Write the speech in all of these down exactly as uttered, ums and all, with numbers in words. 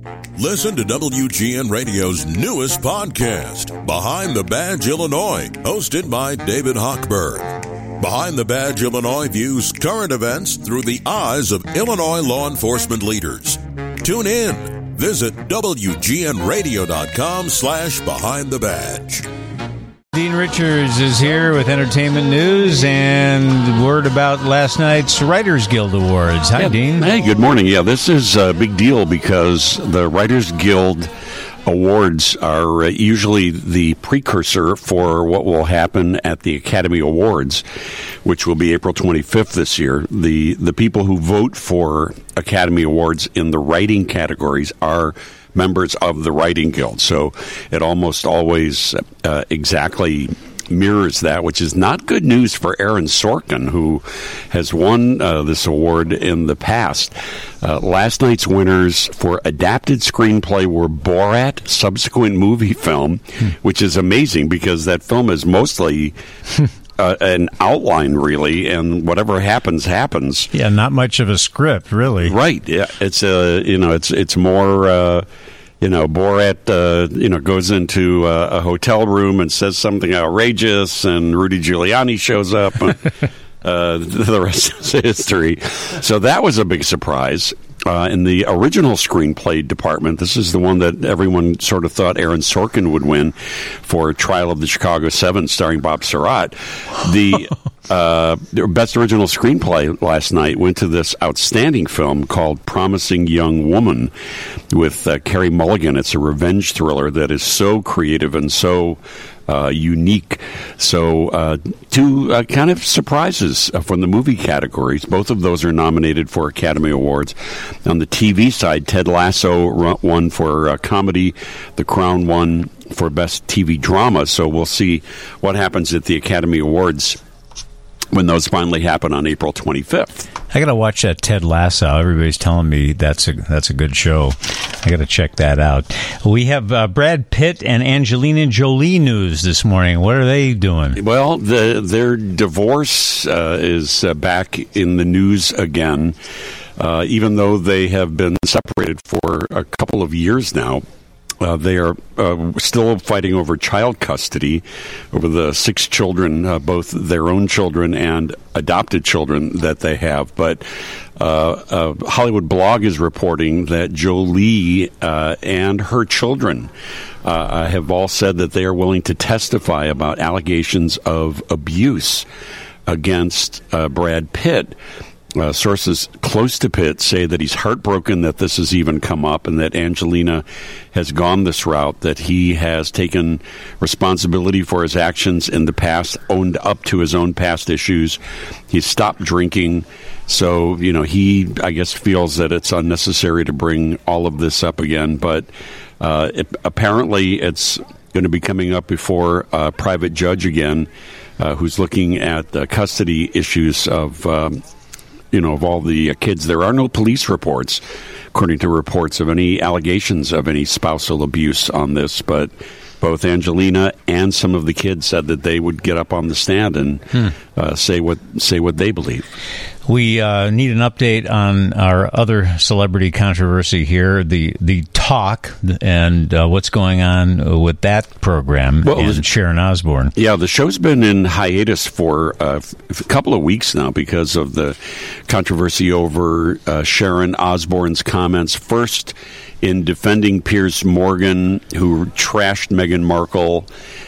Listen to W G N Radio's newest podcast, Behind the Badge Illinois, hosted by David Hochberg. Behind the Badge Illinois views current events through the eyes of Illinois law enforcement leaders. Tune in. Visit W G N radio dot com slash behind the badge. Dean Richards is here with entertainment news and word about last night's Writers Guild Awards. Hi, yeah. Dean. Hey, good morning. Yeah, this is a big deal because the Writers Guild Awards are usually the precursor for what will happen at the Academy Awards, which will be April twenty-fifth this year. The the people who vote for Academy Awards in the writing categories are members of the Writing Guild. So it almost always uh, exactly mirrors that, which is not good news for Aaron Sorkin, who has won uh, this award in the past. Uh, last night's winners for adapted screenplay were Borat, subsequent movie film, hmm. which is amazing because that film is mostly uh, an outline, really, and whatever happens, happens. Yeah, not much of a script, really. Right. Yeah, it's a you know, it's it's more. Uh, You know, Borat, uh, you know, goes into uh, a hotel room and says something outrageous, and Rudy Giuliani shows up. And, uh, the rest is history. So that was a big surprise. Uh, in the original screenplay department, this is the one that everyone sort of thought Aaron Sorkin would win for Trial of the Chicago Seven, starring Bob Surratt. The uh, best original screenplay last night went to this outstanding film called Promising Young Woman with uh, Carey Mulligan. It's a revenge thriller that is so creative and so Uh, unique. So uh, two uh, kind of surprises uh, from the movie categories. Both of those are nominated for Academy Awards. On the T V side, Ted Lasso won for uh, comedy. The Crown won for Best T V Drama. So we'll see what happens at the Academy Awards when those finally happen on April twenty-fifth. I got to watch that Ted Lasso. Everybody's telling me that's a that's a good show. I got to check that out. We have uh, Brad Pitt and Angelina Jolie news this morning. What are they doing? Well, the, their divorce uh, is uh, back in the news again, uh, even though they have been separated for a couple of years now. Uh, they are uh, still fighting over child custody, over the six children, uh, both their own children and adopted children that they have. But uh, uh, Hollywood Blog is reporting that Jolie uh, and her children uh, have all said that they are willing to testify about allegations of abuse against uh, Brad Pitt. Uh, sources close to Pitt say that he's heartbroken that this has even come up and that Angelina has gone this route, that he has taken responsibility for his actions in the past, owned up to his own past issues. He's stopped drinking. So, you know, he, I guess, feels that it's unnecessary to bring all of this up again. But uh, it, apparently it's going to be coming up before a private judge again uh, who's looking at the custody issues of um, you know, of all the kids. There are no police reports, according to reports, of any allegations of any spousal abuse on this, but both Angelina and some of the kids said that they would get up on the stand and hmm. uh, say what say what they believe. We uh, need an update on our other celebrity controversy here, the the talk, and uh, what's going on with that program, well, and Sharon Osbourne. Yeah, the show's been in hiatus for uh, a couple of weeks now because of the controversy over uh, Sharon Osbourne's comments. First, in defending Piers Morgan, who trashed Meghan Markle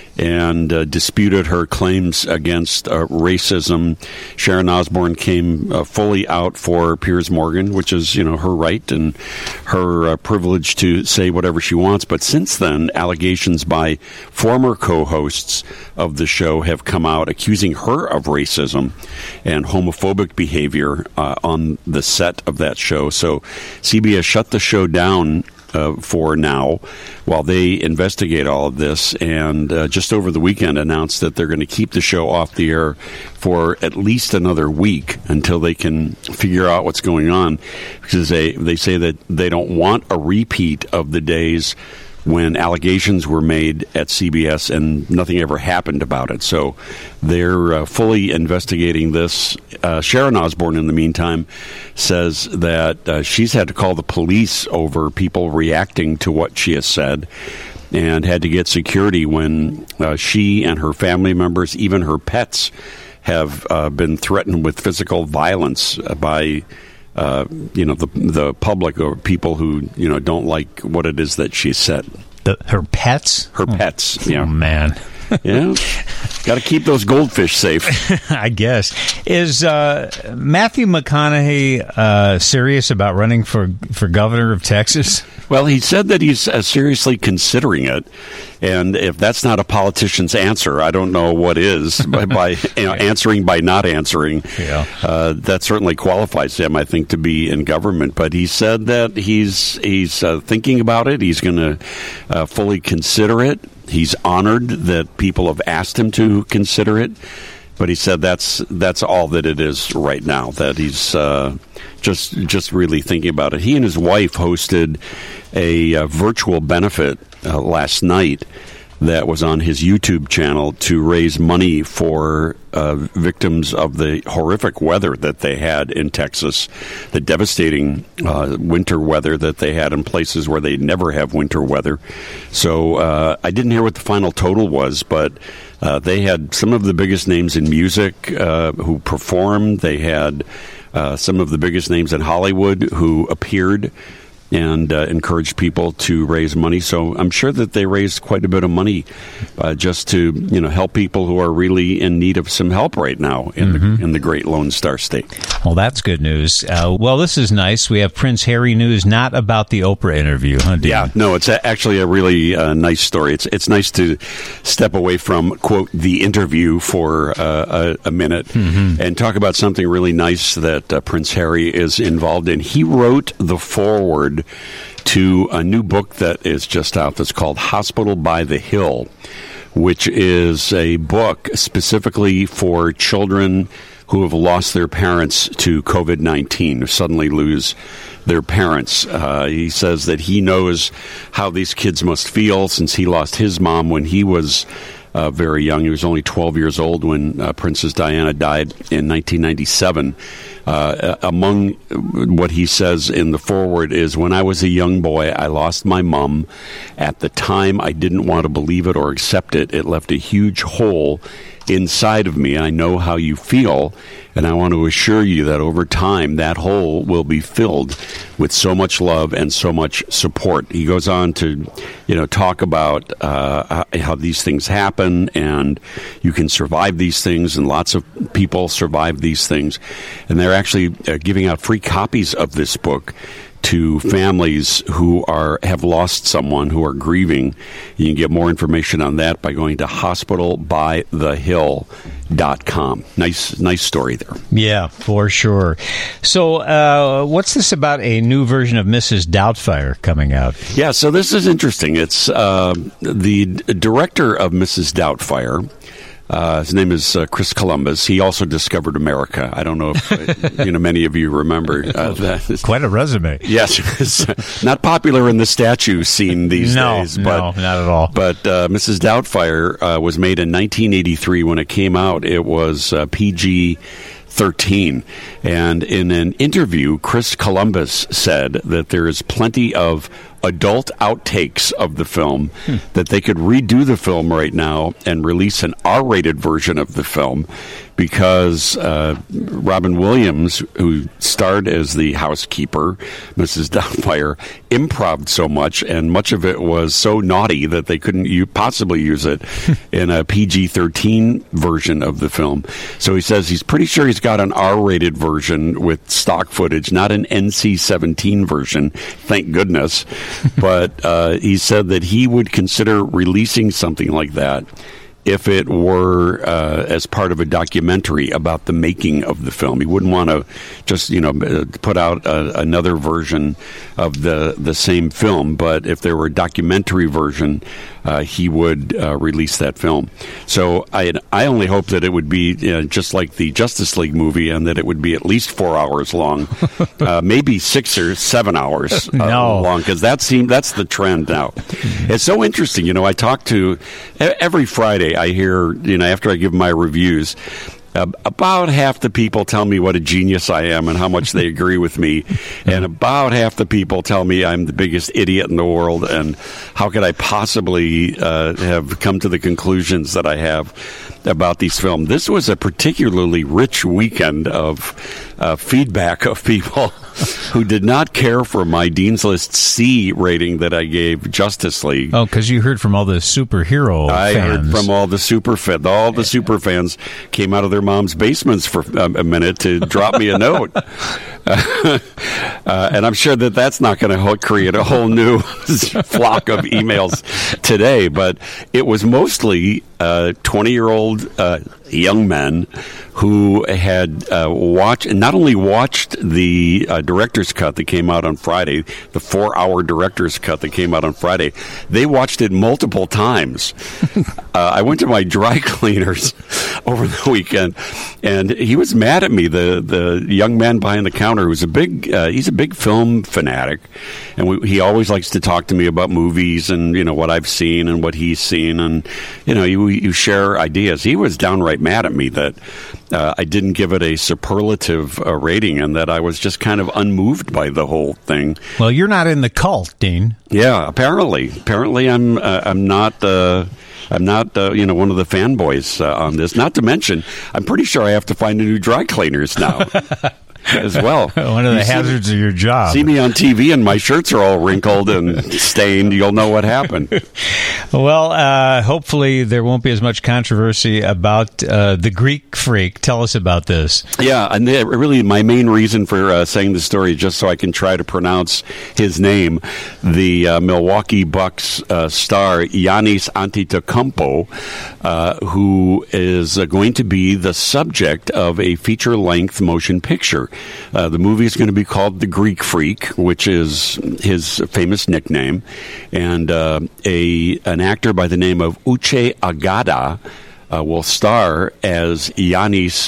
and uh, disputed her claims against uh, racism. Sharon Osbourne came uh, fully out for Piers Morgan, which is, you know, her right and her uh, privilege to say whatever she wants. But since then, allegations by former co-hosts of the show have come out accusing her of racism and homophobic behavior uh, on the set of that show. So C B S shut the show down Uh, for now, while they investigate all of this, and uh, just over the weekend announced that they're going to keep the show off the air for at least another week until they can figure out what's going on, because they they say that they don't want a repeat of the days when allegations were made at C B S and nothing ever happened about it. So they're uh, fully investigating this. Uh, Sharon Osbourne, in the meantime, says that uh, she's had to call the police over people reacting to what she has said and had to get security when uh, she and her family members, even her pets, have uh, been threatened with physical violence by Uh, you know, the the public or people who, you know, don't like what it is that she said. The, her pets? Her oh. pets, yeah. Oh, man. Yeah. Got to keep those goldfish safe. I guess. Is uh, Matthew McConaughey uh, serious about running for, for governor of Texas? Well, he said that he's uh, seriously considering it. And if that's not a politician's answer, I don't know what is. by by you know, answering by not answering, yeah. uh, that certainly qualifies him, I think, to be in government. But he said that he's he's uh, thinking about it. He's going to uh, fully consider it. He's honored that people have asked him to consider it. But he said that's that's all that it is right now, that he's uh, just just really thinking about it. He and his wife hosted a uh, virtual benefit uh, last night that was on his YouTube channel to raise money for uh, victims of the horrific weather that they had in Texas, the devastating uh, winter weather that they had in places where they never have winter weather. So uh, I didn't hear what the final total was, but uh, they had some of the biggest names in music uh, who performed. They had uh, some of the biggest names in Hollywood who appeared and uh, encouraged people to raise money. So I'm sure that they raised quite a bit of money uh, just to, you know, help people who are really in need of some help right now in mm-hmm. the in the great Lone Star State. Well, that's good news. Uh, well, this is nice. We have Prince Harry news, not about the Oprah interview, huh, Dean? Yeah, no, it's a, actually a really uh, nice story. It's it's nice to step away from, quote, the interview for uh, a, a minute mm-hmm. and talk about something really nice that uh, Prince Harry is involved in. He wrote the foreword to a new book that is just out that's called Hospital by the Hill, which is a book specifically for children who have lost their parents to covid nineteen, who suddenly lose their parents. Uh, he says that he knows how these kids must feel since he lost his mom when he was uh, very young. He was only twelve years old when uh, Princess Diana died in nineteen ninety-seven. Uh, among what he says in the foreword is, when I was a young boy, I lost my mom. At the time, I didn't want to believe it or accept it. It left a huge hole inside of me. I know how you feel, and I want to assure you that over time, that hole will be filled with so much love and so much support. He goes on to, you know, talk about uh, how these things happen, and you can survive these things, and lots of people survive these things. And they're actually uh, giving out free copies of this book to families who are have lost someone, who are grieving. You can get more information on that by going to hospital by the hill dot com. Nice, nice story there. Yeah, for sure. So, uh, what's this about a new version of Missus Doubtfire coming out? Yeah, so this is interesting. It's uh, the director of Missus Doubtfire. Uh, his name is uh, Chris Columbus. He also discovered America. I don't know if uh, you know many of you remember uh, that. Quite a resume. Yes, it's not popular in the statue scene these no, days. No, but, not at all. But uh, Missus Doubtfire uh, was made in nineteen eighty-three. When it came out, it was uh, P G thirteen. And in an interview, Chris Columbus said that there is plenty of adult outtakes of the film, hmm. that they could redo the film right now and release an R-rated version of the film because uh, Robin Williams, who starred as the housekeeper, Missus Doubtfire, improv'd so much, and much of it was so naughty that they couldn't u- possibly use it in a P G thirteen version of the film. So he says he's pretty sure he's got an R-rated version with stock footage, not an N C seventeen version, thank goodness. But uh, he said that he would consider releasing something like that if it were uh, as part of a documentary about the making of the film. He wouldn't want to just, you know, put out a, another version of the, the same film, but if there were a documentary version, uh, he would uh, release that film. So I I only hope that it would be you know, just like the Justice League movie, and that it would be at least four hours long, uh, maybe six or seven hours uh, no. long, because that seems that's the trend now. It's so interesting. You know, I talk to every Friday. I hear, you know, after I give my reviews, uh, about half the people tell me what a genius I am and how much they agree with me, and about half the people tell me I'm the biggest idiot in the world and how could I possibly uh, have come to the conclusions that I have about these films. This was a particularly rich weekend of uh, feedback of people who did not care for my Dean's List C rating that I gave Justice League. Oh, because you heard from all the superhero I fans. heard from all the super fan, all the super fans came out of their mom's basements for um, a minute to drop me a note. Uh, uh, and I'm sure that that's not going to create a whole new flock of emails today, but it was mostly uh, twenty-year-old uh, young men who had uh, watched, not only watched the uh, director's cut that came out on Friday, the four-hour director's cut that came out on Friday, they watched it multiple times. uh, I went to my dry cleaners over the weekend, and he was mad at me, the, the young man behind the counter, who's a big, uh, he's a big film fanatic, and we, he always likes to talk to me about movies and, you know, what I've seen and what he's seen, and, you know, you, you share ideas. He was downright mad at me that uh, I didn't give it a superlative uh, rating, and that I was just kind of unmoved by the whole thing. Well, you're not in the cult, Dean. Yeah, apparently. Apparently I'm uh, I'm not... Uh, I'm not, uh, you know, one of the fanboys uh, on this. Not to mention, I'm pretty sure I have to find a new dry cleaners now as well. One of the you hazards me, of your job. See me on T V and my shirts are all wrinkled and stained. You'll know what happened. Well, uh, hopefully there won't be as much controversy about uh, the Greek Freak. Tell us about this. Yeah, and they, really my main reason for uh, saying the story is just so I can try to pronounce his name. The uh, Milwaukee Bucks uh, star Giannis Antetokounmpo, uh, who is uh, going to be the subject of a feature-length motion picture. Uh, the movie is going to be called The Greek Freak, which is his famous nickname, and uh, a an actor by the name of Uche Agada uh, will star as Giannis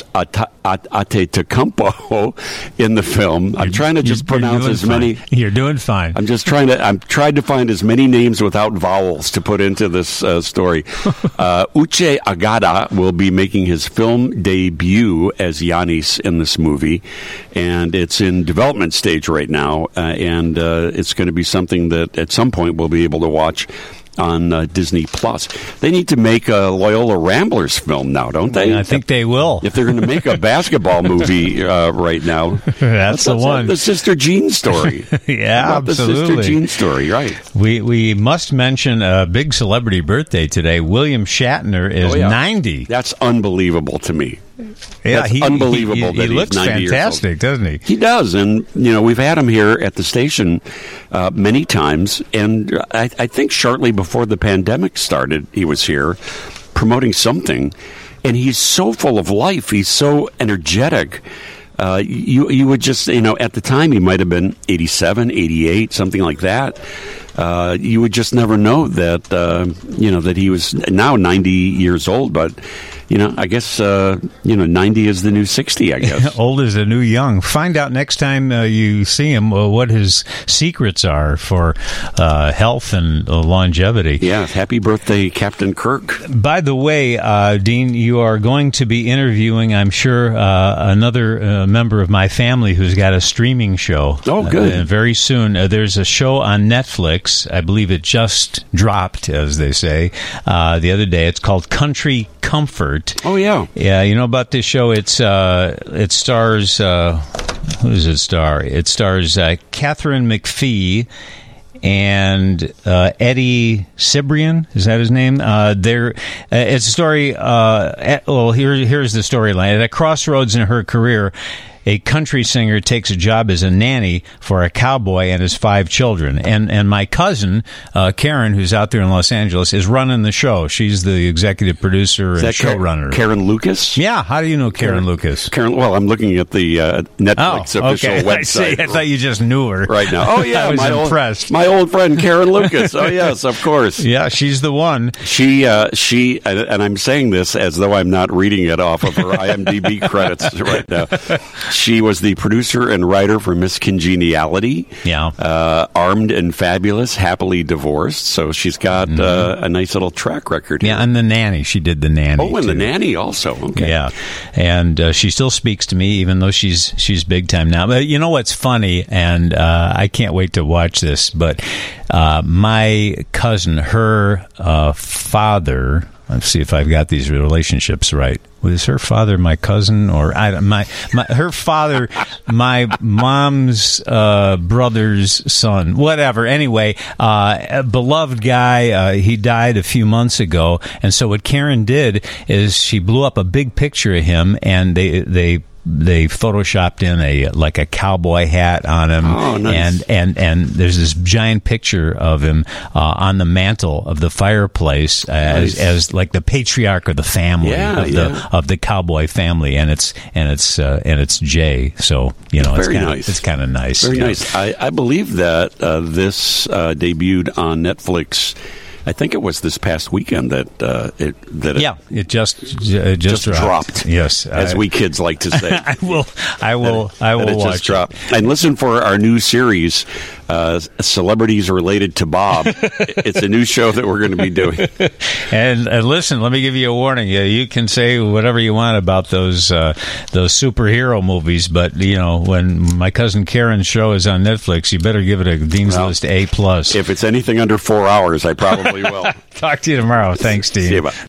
Antetokounmpo in the film. I'm trying to just pronounce as many. You're doing fine. I'm just trying to. I'm trying to find as many names without vowels to put into this uh, story. Uh, Uche Agada will be making his film debut as Giannis in this movie, and it's in development stage right now. Uh, and uh, it's going to be something that at some point we'll be able to watch on uh, Disney Plus. They need to make a Loyola Ramblers film now, don't they? I think they will. If they're going to make a basketball movie uh, right now, that's, that's the one. The Sister Jean story. Yeah, about absolutely. The Sister Jean story, right? We we must mention a big celebrity birthday today. William Shatner is oh, yeah. ninety. That's unbelievable to me. Yeah, That's he, unbelievable. He, he, that he he's looks ninety fantastic, years old. doesn't he? He does, and you know we've had him here at the station uh, many times, and I, I think shortly before the pandemic started, he was here promoting something, and he's so full of life. He's so energetic. Uh, you you would just you know at the time he might have been eighty-seven, eighty-eight, something like that. Uh, you would just never know that uh, you know that he was now ninety years old, but. You know, I guess, uh, you know, ninety is the new sixty, I guess. Old is the new young. Find out next time uh, you see him uh, what his secrets are for uh, health and uh, longevity. Yeah, happy birthday, Captain Kirk. By the way, uh, Dean, you are going to be interviewing, I'm sure, uh, another uh, member of my family who's got a streaming show. Oh, good. Uh, very soon. Uh, there's a show on Netflix. I believe it just dropped, as they say, uh, the other day. It's called Country Comfort. Oh yeah, yeah. You know about this show? It's uh, it stars uh, who does it star? It stars uh, Catherine McPhee and uh, Eddie Cibrian. Is that his name? Uh, there, uh, it's a story. Uh, at, well, here here's the storyline. At a crossroads in her career, a country singer takes a job as a nanny for a cowboy and his five children. And and my cousin, uh, Karen, who's out there in Los Angeles, is running the show. She's the executive producer and showrunner. Karen Lucas? Yeah. How do you know Karen, Karen Lucas? Karen. Well, I'm looking at the uh, Netflix oh, official okay. website. I see. I thought you just knew her right now. Oh yeah, I was my impressed. Old, my old friend Karen Lucas. Oh yes, of course. Yeah, she's the one. She uh, she and I'm saying this as though I'm not reading it off of her I M D B credits right now. She was the producer and writer for Miss Congeniality. Yeah. Uh, Armed and Fabulous, Happily Divorced. So she's got mm-hmm. uh, a nice little track record here. Yeah, and The Nanny. She did The Nanny. Oh, and too. The Nanny also. Okay. Yeah, and uh, she still speaks to me, even though she's she's big time now. But you know what's funny, and uh, I can't wait to watch this. But uh, my cousin, her uh, father. Let's see if I've got these relationships right. Was her father my cousin, or I, my, my her father, my mom's uh, brother's son, whatever. Anyway, uh, a beloved guy. Uh, he died a few months ago, and so what Karen did is she blew up a big picture of him, and they they. They photoshopped in a like a cowboy hat on him, oh, nice. and and and there's this giant picture of him uh, on the mantle of the fireplace as nice. as like the patriarch of the family yeah, of yeah. the of the cowboy family, and it's and it's uh, and it's Jay. So you know, Very it's kinda, nice. It's kind of nice. Very yeah. nice. I, I believe that uh, this uh, debuted on Netflix. I think it was this past weekend that uh, it that it yeah, it just uh, just, just dropped. dropped. Yes, as I, we kids like to say. I will, I will, that, I will that it watch just dropped. And listen for our new series, uh, Celebrities Related to Bob. It's a new show that we're going to be doing. And, and listen, let me give you a warning. You, you can say whatever you want about those uh, those superhero movies, but you know when my cousin Karen's show is on Netflix, you better give it a Dean's well, List A plus. If it's anything under four hours, I probably will. Talk to you tomorrow. Thanks, Dean. See you, bye.